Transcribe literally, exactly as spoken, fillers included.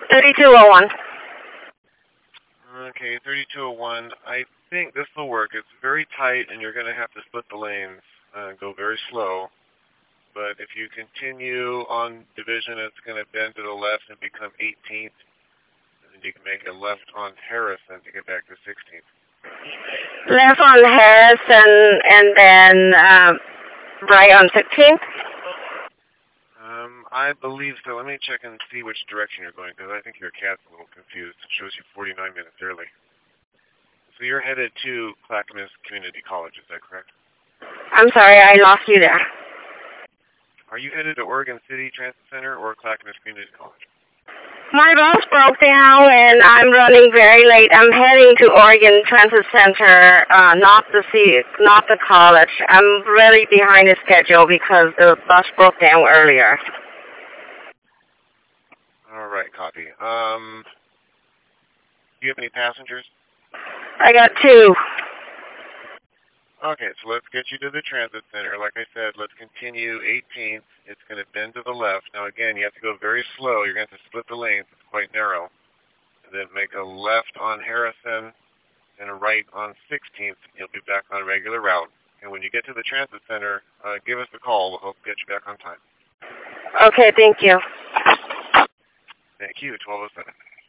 thirty-two oh one. Okay, thirty-two oh one. I think this will work. It's very tight, and you're going to have to split the lanes and uh, go very slow. But if you continue on Division, it's going to bend to the left and become eighteenth. And you can make a left on Harrison to get back to sixteenth. Left on Harrison and then um, right on sixteenth? Um, I believe so. Let me check and see which direction you're going, because I think your cat's a little confused. It shows you forty-nine minutes early. So you're headed to Clackamas Community College, is that correct? I'm sorry, I lost you there. Are you headed to Oregon City Transit Center or Clackamas Community College? My bus broke down and I'm running very late. I'm heading to Oregon Transit Center, uh, not the C, not the college. I'm really behind the schedule because the bus broke down earlier. All right, copy. Um, do you have any passengers? I got two. Okay, so let's get you to the transit center. Like I said, let's continue eighteenth. It's going to bend to the left. Now, again, you have to go very slow. You're going to have to split the lanes. It's quite narrow. And then make a left on Harrison and a right on sixteenth. You'll be back on a regular route. And when you get to the transit center, uh, give us a call. We'll help get you back on time. Okay, thank you. Thank you, twelve oh seven.